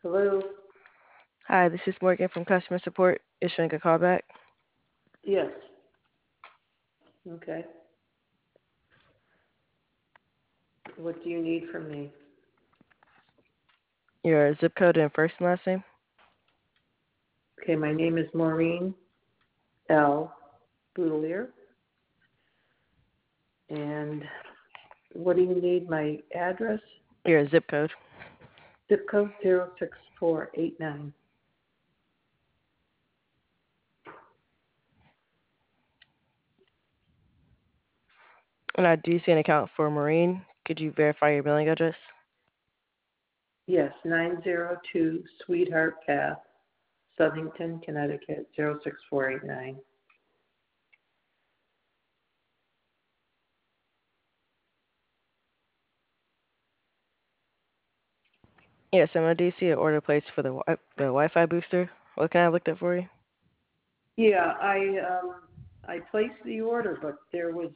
Hello? Hi, this is Morgan from customer support issuing a callback. Yes. Okay. What do you need from me? Your zip code and first and last name. Okay, my name is Maureen L. Boudelier. And what do you need? My address? Your zip code. Zip code 06489. And I do see an account for Marine. Could you verify your billing address? Yes, 902 Sweetheart Path, Southington, Connecticut 06489. Yes, and I do see an order placed for the Wi-Fi booster. What can I look at for you? Yeah, I placed the order, but there was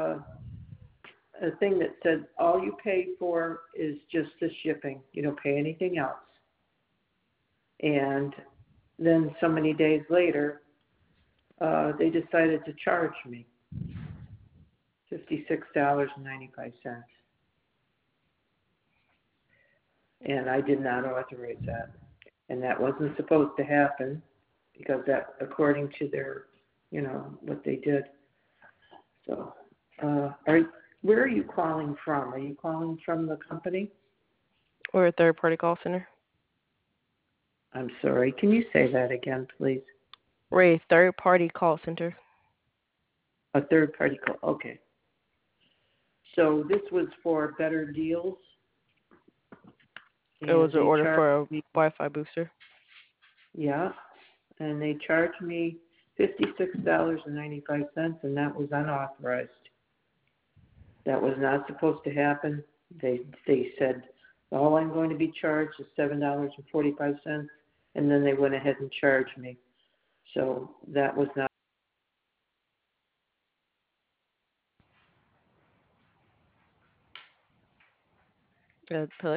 a thing that said all you pay for is just the shipping. You don't pay anything else. And then so many days later, they decided to charge me $56.95. And I did not authorize that. And that wasn't supposed to happen because that, according to their, what they did. So, where are you calling from? Are you calling from the company? We're a third-party call center. I'm sorry. Can you say that again, please? We're a third-party call center. A third party call. Okay. So this was for better deals. It was And an they order charged for a me, Wi-Fi booster. yeah, and they charged me $56.95, and that was unauthorized. That was not supposed to happen. They said all I'm going to be charged is $7.45, and then they went ahead and charged me. So that was not. Hello?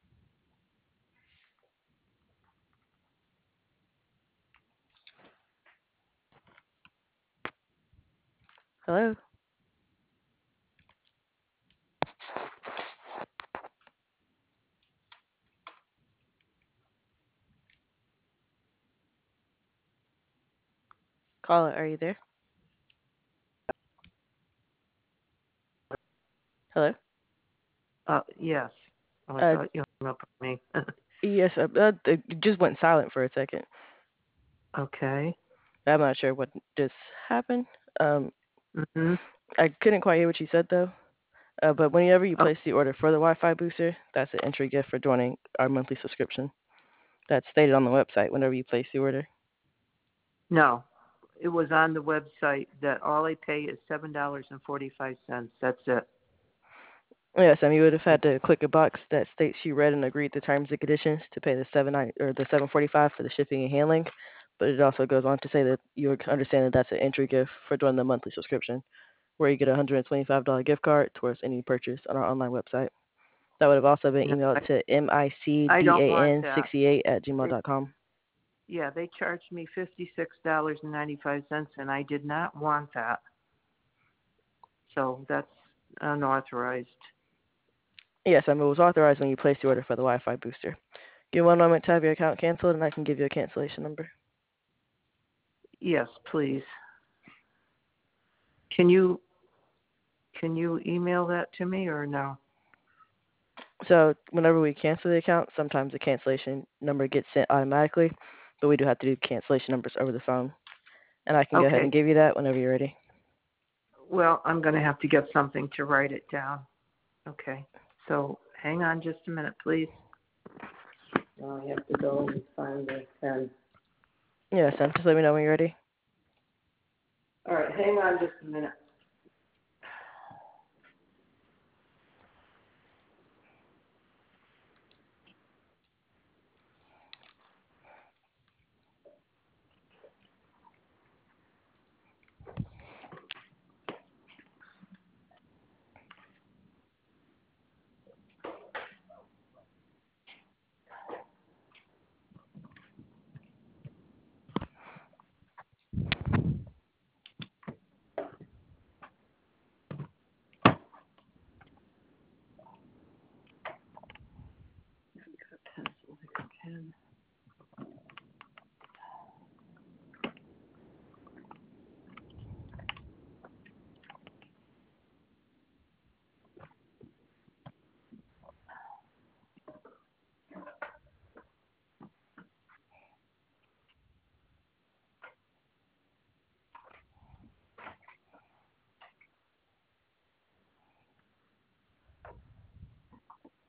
Hello? Caller, are you there? Hello? Yes. Oh, I Uh, thought you hung up on me. yes, it just went silent for a second. Okay. I'm not sure what just happened. Um, Mhm. I couldn't quite hear what you said, though. But whenever you Oh, place the order for the Wi-Fi booster, that's an entry gift for joining our monthly subscription. That's stated on the website whenever you place the order. no. It was on the website that all I pay is $7.45. That's it. Yes, you would have had to click a box that states you read and agreed to terms and conditions to pay the the 7.45 for the shipping and handling. But it also goes on to say that you understand that that's an entry gift for joining the monthly subscription, where you get a $125 gift card towards any purchase on our online website. That would have also been No, emailed to I don't want that. micdan68@gmail They, dot com. yeah, they charged me $56.95, and I did not want that. So that's unauthorized. Yes, it was authorized when you placed the order for the Wi-Fi booster. Give me one moment to have your account canceled, and I can give you a cancellation number. Yes, please. Can you email that to me or no? So whenever we cancel the account, sometimes the cancellation number gets sent automatically, but we do have to do cancellation numbers over the phone. And I can go ahead and Okay. give you that whenever you're ready. Well, I'm going to have to get something to write it down. Okay. So hang on just a minute, please. Now I have to go and find the pen. Yes, and just let me know when you're ready. All right, hang on just a minute.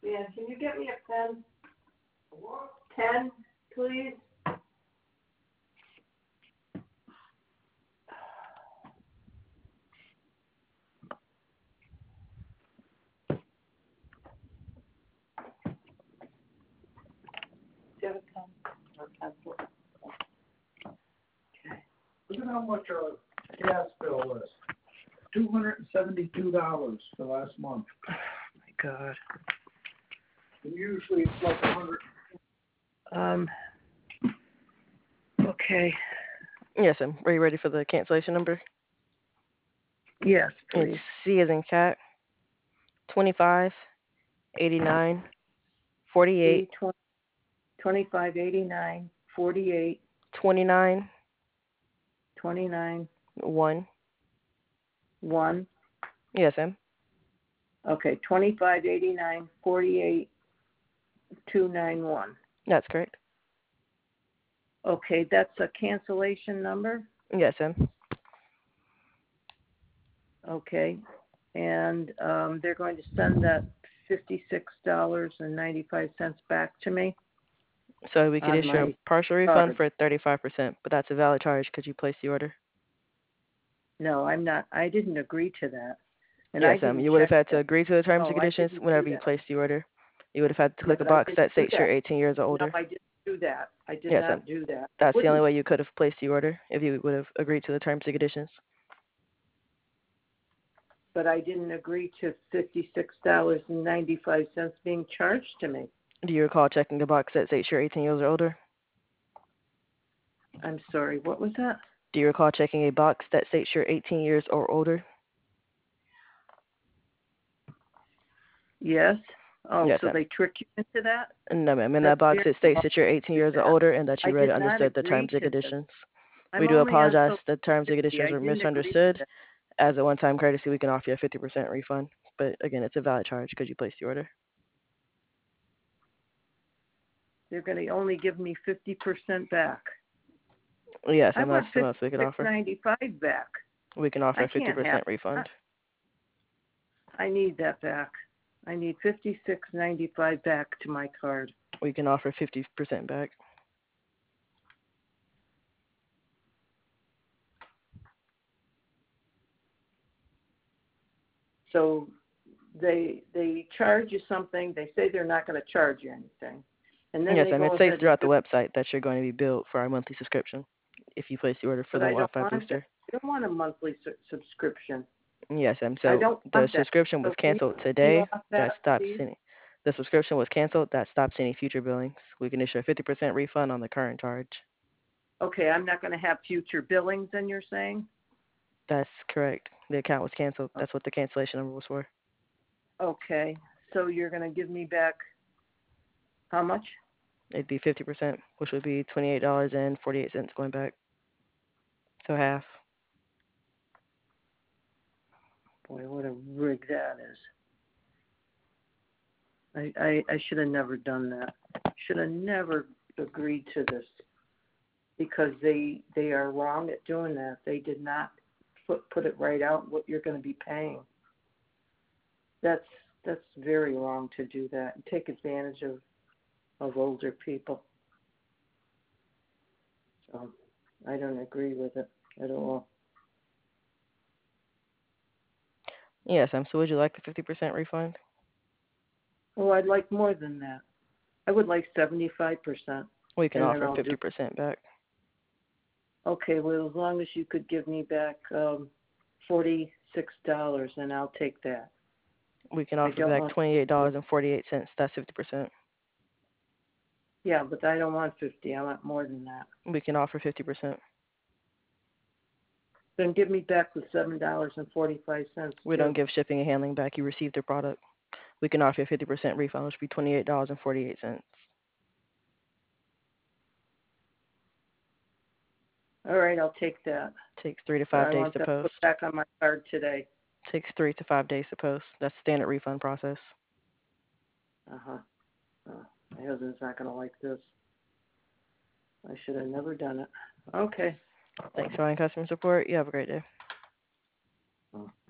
Dan, can you get me a pen? Pen, please? Do you have a pen or pencil? Okay. Look at how much our gas bill is. $272 for last month. Oh my God. And usually it's like 100. Okay. Yes, ma'am. Are you ready for the cancellation number? Yes, please. It's C as in cat, 25, 89, 48, 25, 89, 48, 29, 29, 1. 1. Yes, ma'am. Okay, 25, 89, 48, 291. That's correct. Okay, that's a cancellation number? Yes, ma'am. Okay, and they're going to send that $56.95 back to me? So we could On issue a my partial refund card. for 35%, but that's a valid charge because you placed the order. No, I'm not. I didn't agree to that. And Yes, I ma'am. didn't You would have check had to that. agree to the terms No, and I conditions didn't do whenever you that. placed the order. You would have had to click a But I box that didn't do states you're that. 18 years or older. No, I didn't do that. I did Yes, not ma'am. do that. That's the only Wouldn't- way you could have placed the order if you would have agreed to the terms and conditions. But I didn't agree to $56.95 being charged to me. Do you recall checking a box that states you're 18 years or older? I'm sorry, what was that? Do you recall checking a box that states you're 18 years or older? Yes. Oh, Yes, so ma'am. they trick you into that? No, ma'am. In That's that box, very it states wrong that you're 18 to do years or that. older and that you I read did and not understood the agree terms and to this. conditions. I'm We do only on apologize. social The terms and security. conditions I were didn't agree to misunderstood. that. As a one-time courtesy, we can offer you a 50% refund. But again, it's a valid charge because you placed the order. They're going to only give me 50% back. Yes, I and want that's the most we can offer. $56.95 back. We can offer I a can't 50% have refund. that. I need that back. I need $56.95 back to my card. We can offer 50% back. So they charge you something. They say they're not going to charge you anything, and then Yes, they and go it ahead states throughout the and website that you're going to be billed for our monthly subscription if you place the order for but the I don't Wi-Fi want booster. I don't want a monthly subscription. Yes, I so don't the want that. subscription was So can you canceled take me today. off That stops please? any. The subscription was canceled. That stops any future billings. We can issue a 50% refund on the current charge. Okay, I'm not going to have future billings. Then you're saying? That's correct. The account was canceled. That's what the cancellation number was for. Okay, so you're going to give me back how much? It'd be 50%, which would be $28.48 going back. So half. Boy, what a rig that is. I should have never done that. Should have never agreed to this because they are wrong at doing that. They did not put it right out what you're going to be paying. That's very wrong to do that and take advantage of older people. So I don't agree with it at all. Yes, so would you like the 50% refund? Oh, I'd like more than that. I would like 75%. We can And then offer I'll 50% back. Okay, well, as long as you could give me back $46, and I'll take that. We can offer back $28.48. That's 50%. Yeah, but I don't want 50. I want more than that. We can offer 50%. Then give me back the $7.45. We don't give shipping and handling back. You received the product. We can offer a 50% refund, which would be $28.48. All right, I'll take that. Takes 3 to 5 days to I want post. that put back on my card today. Takes 3 to 5 days to post. That's the standard refund process. Uh-huh. My husband's not going to like this. I should have never done it. Okay. Thanks for buying customer support. You have a great day.